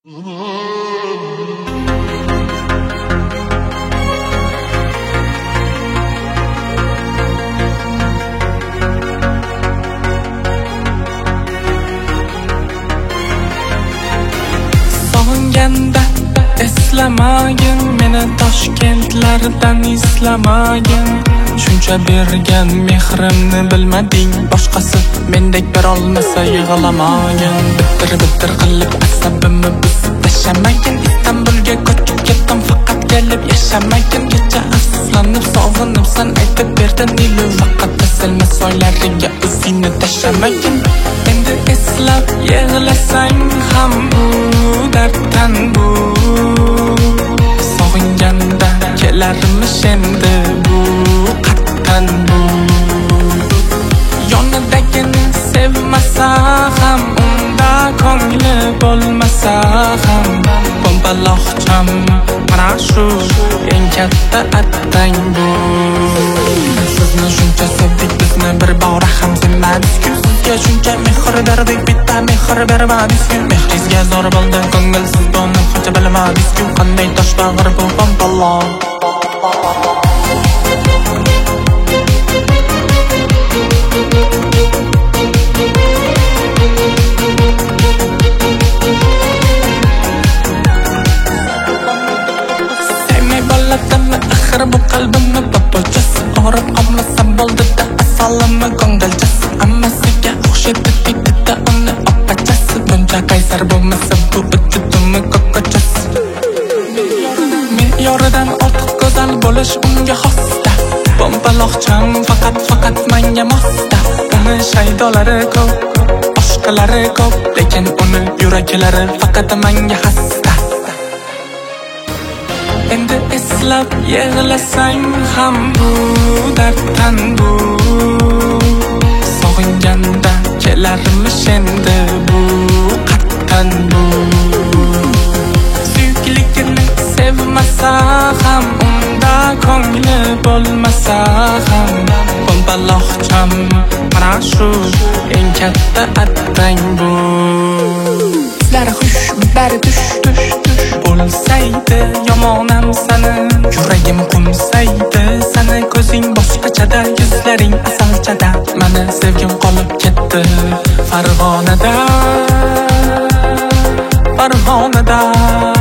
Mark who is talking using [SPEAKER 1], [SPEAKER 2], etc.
[SPEAKER 1] Sog'inganda eslamagin, meni Toshkentlardan islamagin. Shuncha bergan mehrimni bilmading, boshqasi mendek berolmasa yig'lamagin. Bitir qilib asabimni buzib tashamagin. Istanbulga ko'chib ketdim faqat kelib yashamagin. Kecha afsuslanib sog'inib san aytib berdin ilu, faqat tasalma soylariga o'zingni tashamagin. Endi eslab yig'lasang ham bu darddan bu, sog'inganda kelarmish endi bu qattan bu. Yonidagini sevmasa ham, unda ko'ngli bo'lmasa ham, pompaloqcham mana shu eng katta attang bu. Sizni shuncha sevdik, bizni bir bora ham sevmadik-ku. Sizga shuncha mehr berdik, bitta mehr bermadik-ku. Mehringizga zo'r bo'ldi ko'ngilsiz, buni qancha bilmadik-ku. Qanday tosh bag'ir bu pompaloq. Axir bu qalbimni papochasi orib olmasa bo'ldi-da, asalimi ko'ngilchasi. Ammasiga o'xshaydi deydi-da uni opachasi. Buncha qaysar bo'lmasa bu vujudimni ko'kochasi. Me'yoridan ortiq go'zal bo'lish unga xosda. Pompaloqcham faqat menga mosda. Uni shaydolari ko'p, boshqalari ko'p, lekin uni yuraklari faqat menga xasta. Endi eslab yig'lasang ham bu darddan bu, sog'inganda kelarmish endi bu qattan bu. Suyukligini sevmasa ham, unda ko'ngli bo'lmasa ham, pompaloqcham mana shu eng katta attang bu. Sizlar xush, bari tush bo'lsaydi, yomonam sani yuragim qumsaydi. Sani ko'zing boshqachada, yuzlaring asalchada. Mani sevgim qolib ketdi Farg'onada.